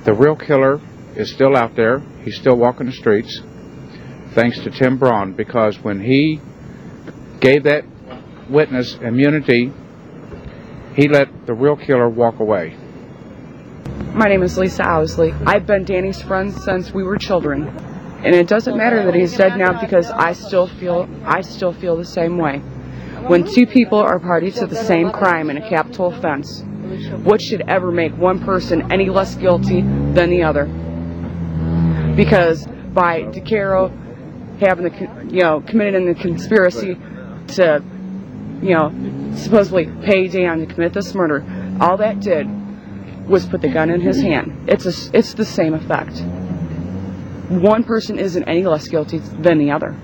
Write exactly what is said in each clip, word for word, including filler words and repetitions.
The real killer is still out there. He's still walking the streets, thanks to Tim Braun, because when he gave that witness immunity, he let the real killer walk away. My name is Lisa Owsley. I've been Danny's friend since we were children. And it doesn't matter that he's dead now, because I still feel I still feel the same way. When two people are party to the same crime in a capital offense, what should ever make one person any less guilty than the other? Because by DeCaro having the, you know, committed in the conspiracy to, you know, supposedly pay Dan to commit this murder, all that did was put the gun in his hand. It's a, it's the same effect. One person isn't any less guilty than the other.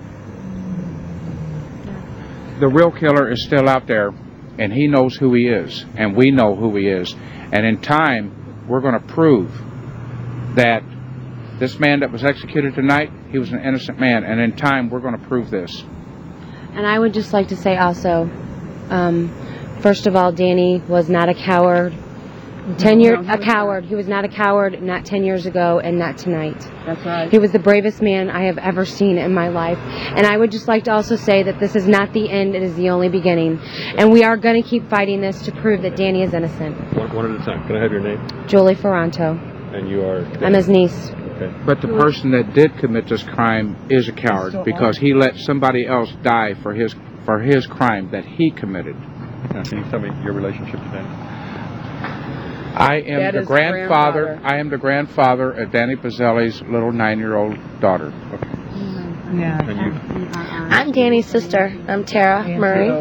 The real killer is still out there, and he knows who he is, and we know who he is. And in time, we're going to prove that this man that was executed tonight, he was an innocent man, and in time, we're going to prove this. And I would just like to say also, um, first of all, Danny was not a coward. Ten years, a coward. He was not a coward, not ten years ago, and not tonight. That's right. He was the bravest man I have ever seen in my life. And I would just like to also say that this is not the end, it is the only beginning. And we are going to keep fighting this to prove that Danny is innocent. One, one at a time. Can I have your name? Julie Ferranto. And you are? I'm his niece. Okay. But the person that did commit this crime is a coward, because he let somebody else die for his for his crime that he committed. Now, can you tell me your relationship to Danny? I am That the is grandfather. grandfather. I am the grandfather of Danny Bazzelli's little nine-year-old daughter. Okay. Yeah. And you? I'm Danny's sister. I'm Tara Murray.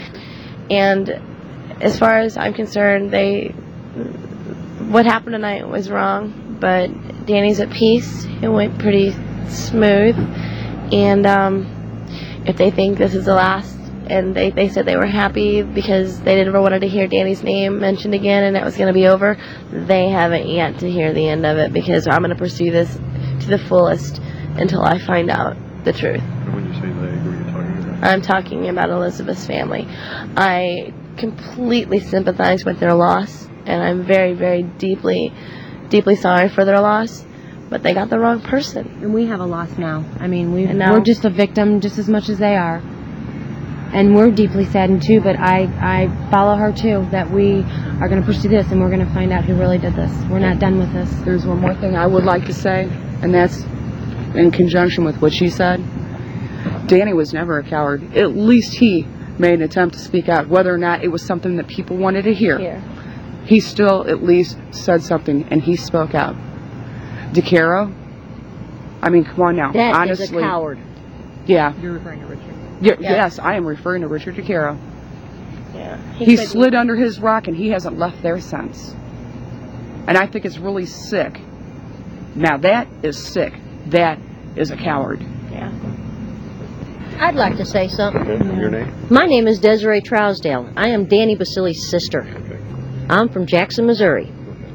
And as far as I'm concerned, they what happened tonight was wrong, but Danny's at peace. It went pretty smooth. And um, if they think this is the last, and they, they said they were happy because they never wanted to hear Danny's name mentioned again and it was going to be over, they haven't yet to hear the end of it, because I'm going to pursue this to the fullest until I find out the truth. And when you say they, who are you talking about? I'm talking about Elizabeth's family. I completely sympathize with their loss, and I'm very, very deeply, deeply sorry for their loss, but they got the wrong person. And we have a loss now. I mean, we, And now- we're just a victim just as much as they are. And we're deeply saddened too, but I, I follow her too, that we are going to pursue this and we're going to find out who really did this. We're not done with this. There's one more thing I would like to say, and that's in conjunction with what she said. Danny was never a coward. At least he made an attempt to speak out, whether or not it was something that people wanted to hear. Here. He still at least said something, and he spoke out. DeCaro, I mean, come on now. That honestly, is a coward. Yeah. You're referring to Richard. Yeah, Yeah. Yes, I am referring to Richard DeCaro. Yeah. He, couldn't- slid under his rock, and he hasn't left there since. And I think it's really sick. Now that is sick. That is a coward. Yeah. I'd like to say something. Okay. Your name? My name is Desiree Trousdale. I am Danny Basili's sister. Okay. I'm from Jackson, Missouri.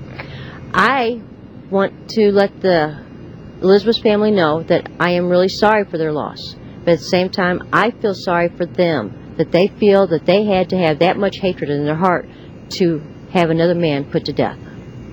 I want to let the Elizabeth's family know that I am really sorry for their loss. But at the same time, I feel sorry for them, that they feel that they had to have that much hatred in their heart to have another man put to death.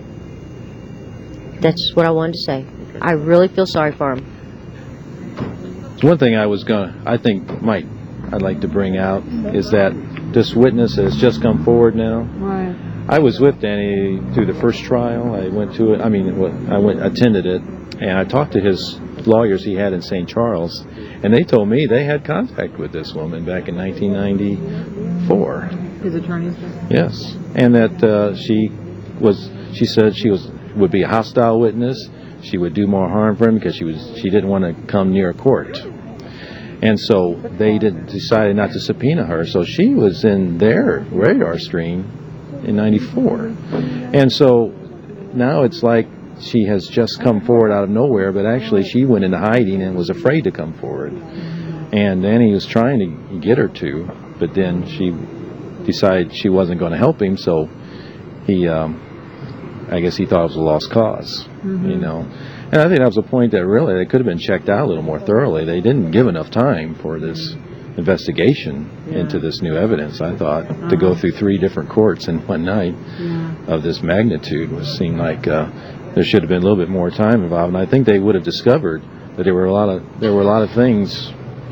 That's what I wanted to say. I really feel sorry for them. One thing I was gonna, I think might, I'd like to bring out is that this witness has just come forward now. Right. I was with Danny through the first trial. I went to it. I mean, what- I went attended it, and I talked to his lawyers he had in Saint Charles, and they told me they had contact with this woman back in nineteen ninety-four. His attorneys. Yes, and that uh, she was. She said she was would be a hostile witness. She would do more harm for him because she was. She didn't want to come near court, and so they did, decided not to subpoena her. So she was in their radar screen in ninety-four, and so now it's like she has just come forward out of nowhere. But actually, she went into hiding and was afraid to come forward. And Danny was trying to get her to, but then she decided she wasn't going to help him. So he. Um, I guess he thought it was a lost cause, mm-hmm. you know. And I think that was a point that really they could have been checked out a little more thoroughly. They didn't give enough time for this investigation yeah. into this new evidence, I thought. Uh-huh. To go through three different courts in one night yeah. of this magnitude was seemed like uh, there should have been a little bit more time involved, and I think they would have discovered that there were a lot of there were a lot of things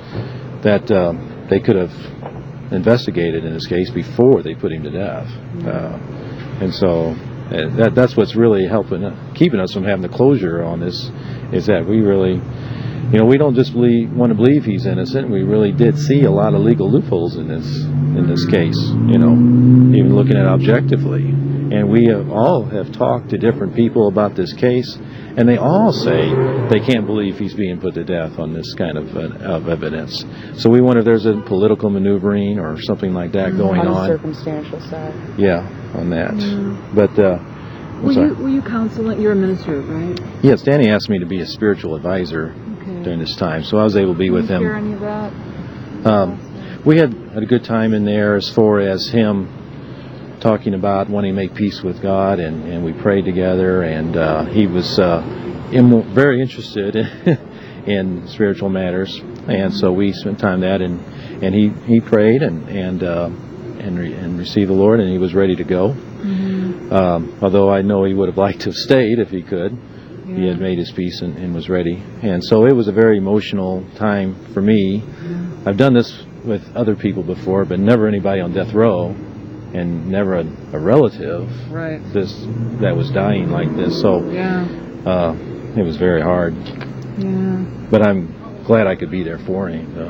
that uh, they could have investigated in this case before they put him to death. Uh, and so uh, that that's what's really helping, uh, keeping us from having the closure on this, is that we really, you know, we don't just believe, want to believe he's innocent. We really did see a lot of legal loopholes in this in this case, you know, even looking at it objectively. And we have all have talked to different people about this case, and they all say they can't believe he's being put to death on this kind of, uh, of evidence. So we wonder if there's a political maneuvering or something like that going on. on. On the circumstantial side. Yeah, on that. Mm. But, uh, Were you, were you counseling? You're a minister, right? yes, Danny asked me to be a spiritual advisor Okay. during this time, so I was able to be Can with you him. share any of that? Um, we had, had a good time in there as far as him talking about wanting to make peace with God, and, and we prayed together, and uh, he was uh, im- very interested in, in spiritual matters, and so we spent time that, and, and he, he prayed and and uh, and, re- and received the Lord, and he was ready to go. Mm-hmm. Um, although I know he would have liked to have stayed if he could. Yeah. He had made his peace and, and was ready, and so it was a very emotional time for me. Mm-hmm. I've done this with other people before, but never anybody on death row, and never a, a relative Right. this that was dying like this. So Yeah. uh, it was very hard. Yeah. But I'm glad I could be there for him, though.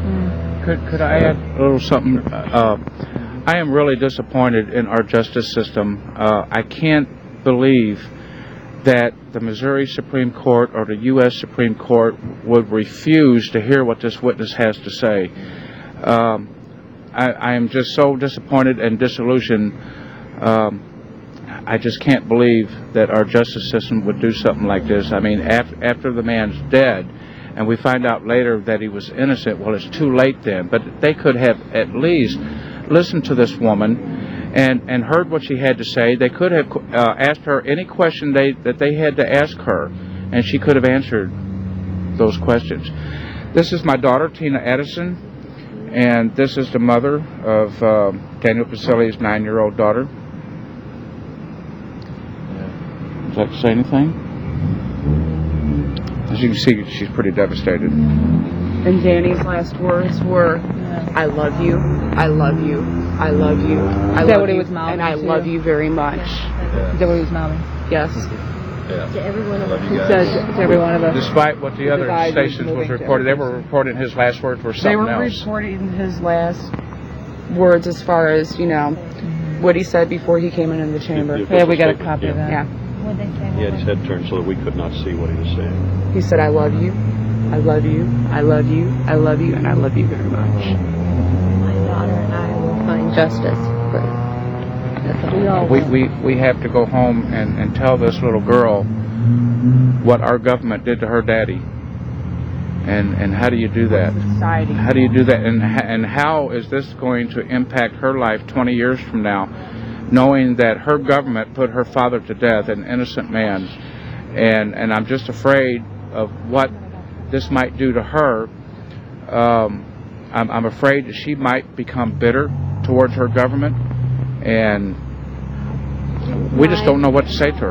Mm. Could could I add a little something? Uh, I am really disappointed in our justice system. Uh, I can't believe that the Missouri Supreme Court or the U S Supreme Court would refuse to hear what this witness has to say. Um, I, I am just so disappointed and disillusioned. Um, I just can't believe that our justice system would do something like this. I mean, after, after the man's dead, and we find out later that he was innocent, well, it's too late then. But they could have at least listened to this woman and, and heard what she had to say. They could have uh, asked her any question they, that they had to ask her, and she could have answered those questions. This is my daughter, Tina Addison. And this is the mother of uh, Daniel Pacelli's nine-year-old daughter. Would you like to say anything? As you can see, she's pretty devastated. And Danny's last words were, "I love you, I love you, I love you, I Is that love what he you, was mouthing and I too? love you very much." Is that what he was mouthing? Yes. Yeah. To everyone of us. He says to every one of us. Despite what the other eyes was stations was moving to reported, they were reporting his last words were They something were else. reporting his last words as far as, you know, what he said before he came into the chamber. Yeah, we got a copy of that. Yeah. He had his head turned so that we could not see what he was saying. He said, "I love you, I love you, I love you, I love you, and I love you very much." My daughter and I will find justice for that's all. We all We, we, we have to go home and, and tell this little girl what our government did to her daddy. And, and how do you do that? Society. How do you do that? And, and how is this going to impact her life twenty years from now, knowing that her government put her father to death, an innocent man? And, and I'm just afraid of what this might do to her. Um, I'm, I'm afraid that she might become bitter towards her government, and we just don't know what to say to her.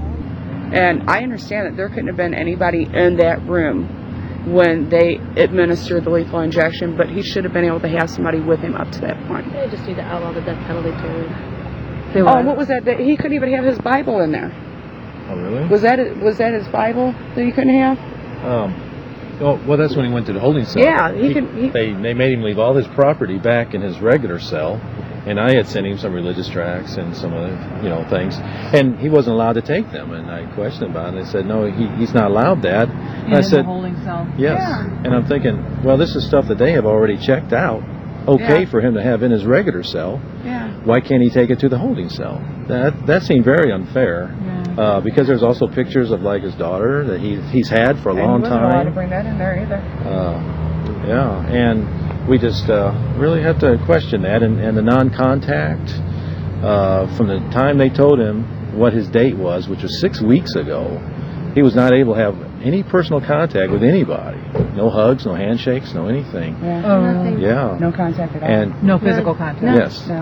And I understand that there couldn't have been anybody in that room when they administered the lethal injection, but he should have been able to have somebody with him up to that point. They just need to outlaw the death penalty too. They Oh, were. what was that? That he couldn't even have his Bible in there. Oh, really? Was that was that his Bible that he couldn't have? Um, oh, well, that's when he went to the holding cell. Yeah, he can- he- They they made him leave all his property back in his regular cell, and I had sent him some religious tracts and some other, you know, things, and he wasn't allowed to take them. And I questioned about it. I said, no, he, he's not allowed that. And in I the said, holding cell. yes. Yeah. And I'm thinking, well, this is stuff that they have already checked out. Okay, Yeah. for him to have in his regular cell. Yeah. Why can't he take it to the holding cell? That that seemed very unfair. Yeah. Uh, because there's also pictures of like his daughter that he he's had for a And long he wasn't allowed to time. bring that in there either. Uh, yeah, and we just uh, really have to question that. And, and the non-contact, uh, from the time they told him what his date was, which was six weeks ago, he was not able to have any personal contact with anybody. No hugs, no handshakes, no anything. Yeah. Oh, Yeah. No contact at all. And no physical contact. yes, No.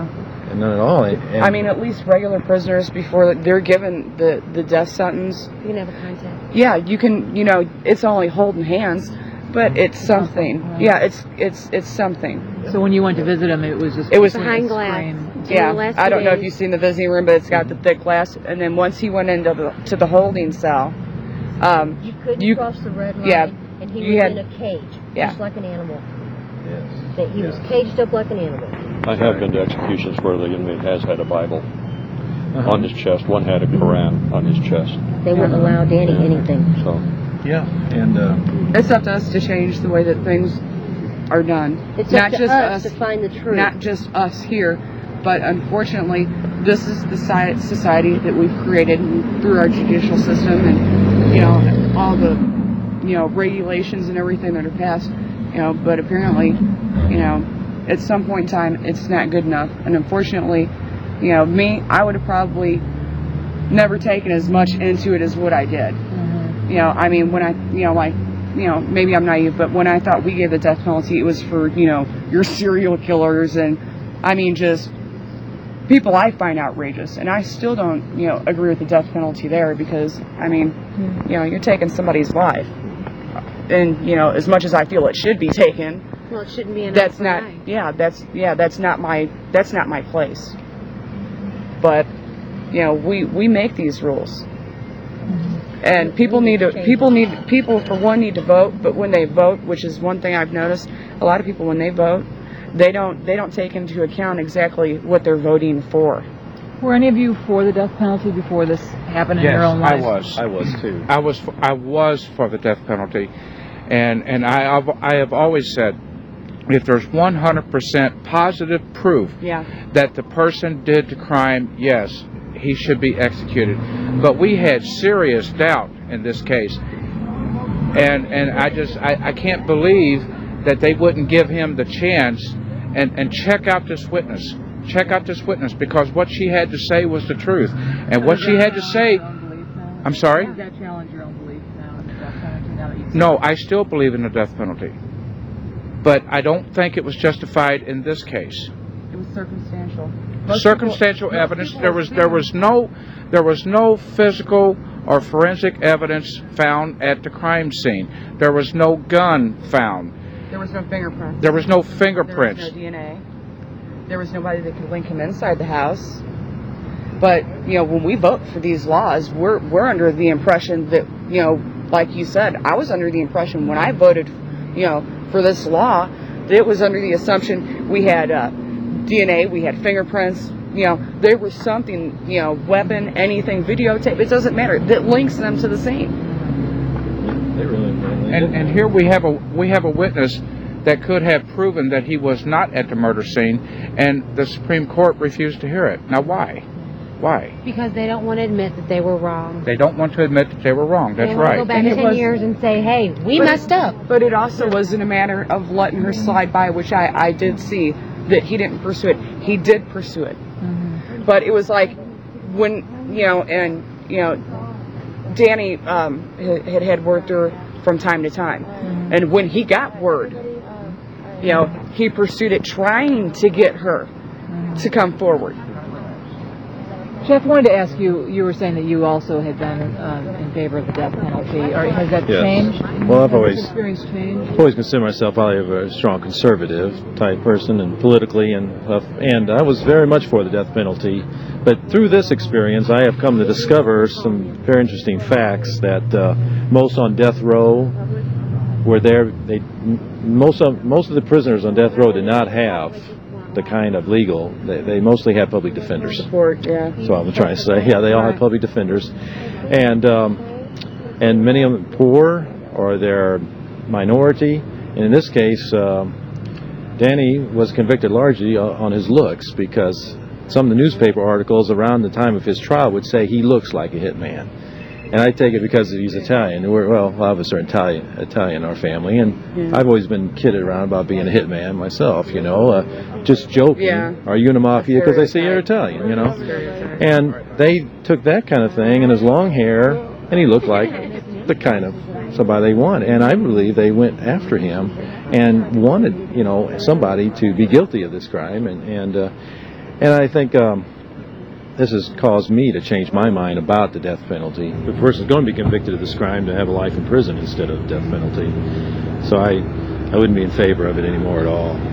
none at all. And, I mean, at least regular prisoners, before they're given the, the death sentence, You can have a contact. yeah, you can, you know, it's only holding hands, but it's something. Yeah, it's it's it's something. So when you went to visit him, it was just It was between behind the glass. screen. In Yeah, the last I two don't know if days- you've seen the visiting room, but it's got the thick glass. And then once he went into the to the holding cell, um, You couldn't You- cross the red line, yeah, and he you was had- in a cage, yeah. just like an animal. yes. That he was caged up like an animal. I have been to executions where the inmate has had a Bible Uh-huh. on his chest. One had a Quran on his chest. They wouldn't allow Danny anything. So Yeah, and uh, it's up to us to change the way that things are done. It's not up to just us, to find the truth. not just us here, but unfortunately, this is the si- society that we've created through our judicial system, and you know all the you know regulations and everything that are passed. You know, but apparently, you know, at some point in time, it's not good enough, and unfortunately, you know, me, I would have probably never taken as much into it as what I did. You know, I mean, when I, you know, like, you know, maybe I'm naive, but when I thought we gave the death penalty, it was for, you know, your serial killers and, I mean, just people I find outrageous. And I still don't, you know, agree with the death penalty there because, I mean, you know, you're taking somebody's life. And, you know, as much as I feel it should be taken, Well, it shouldn't be an that's eye for not, an eye. yeah, that's, yeah, that's not my, that's not my place. But, you know, we, we make these rules. And people need to, people need, people for one need to vote, but when they vote, which is one thing I've noticed, a lot of people when they vote, they don't, they don't take into account exactly what they're voting for. Were any of you for the death penalty before this happened in Yes, your own I life? was. I was too. I was for, I was for the death penalty, and and I I've, I have always said, if there's one hundred percent positive proof Yeah. that the person did the crime, yes, he should be executed. But we had serious doubt in this case, and and I just I, I can't believe that they wouldn't give him the chance and and check out this witness. Check out this witness because what she had to say was the truth, and what she had to say. I'm sorry. Does that challenge your own belief now in the death penalty now that you've No, I still believe in the death penalty, but I don't think it was justified in this case. It was circumstantial. Circumstantial evidence. There was there was no there was no physical or forensic evidence found at the crime scene. There was no gun found. There was no fingerprints. There was no There was fingerprints. no D N A. There was nobody that could link him inside the house. But, you know, when we vote for these laws, we're we're under the impression that, you know, like you said, I was under the impression when I voted, you know, for this law, that it was under the assumption we had uh, D N A, we had fingerprints, you know, there was something, you know, weapon, anything, videotape, it doesn't matter, that links them to the scene. They really, really And and here we have a we have a witness that could have proven that he was not at the murder scene, and the Supreme Court refused to hear it. Now why? Why? Because they don't want to admit that they were wrong. They don't want to admit that they were wrong. That's they want right. to go back And it ten was- years and say, hey, we But- messed up. But it also wasn't a matter of letting her slide by, which I, I did see that he didn't pursue it. He did pursue it. But it was like when, you know, and, you know, Danny um, had had had word through her from time to time. And when he got word, you know, he pursued it trying to get her to come forward. Jeff, wanted to ask you, you were saying that you also had been um, in favor of the death penalty. Or has that Yes. changed? Well, I've Has always- this experience changed? I've always considered myself probably a very strong conservative type person, and politically, and uh, and I was very much for the death penalty. But through this experience, I have come to discover some very interesting facts that uh, most on death row were there. They most of most of the prisoners on death row did not have the kind of legal. They, they mostly had public defenders. Support, yeah. So I'm trying to say, yeah, they all have public defenders, and um, and many of them poor or they're minority. And in this case, um, Danny was convicted largely on his looks because some of the newspaper articles around the time of his trial would say he looks like a hitman. And I take it because he's Italian. We're, well, a lot of us are Italian, Italian in our family, and Yeah. I've always been kidded around about being a hitman myself, you know, uh, just joking. Yeah. Are you in the mafia? Because they say you're Stereotype. Italian, you know. Stereotype. And they took that kind of thing and his long hair, and he looked like the kind of somebody they want. And I believe they went after him and wanted, you know, somebody to be guilty of this crime. And and uh, And I think um, this has caused me to change my mind about the death penalty. The person's going to be convicted of this crime to have a life in prison instead of death penalty. So I, I wouldn't be in favor of it anymore at all.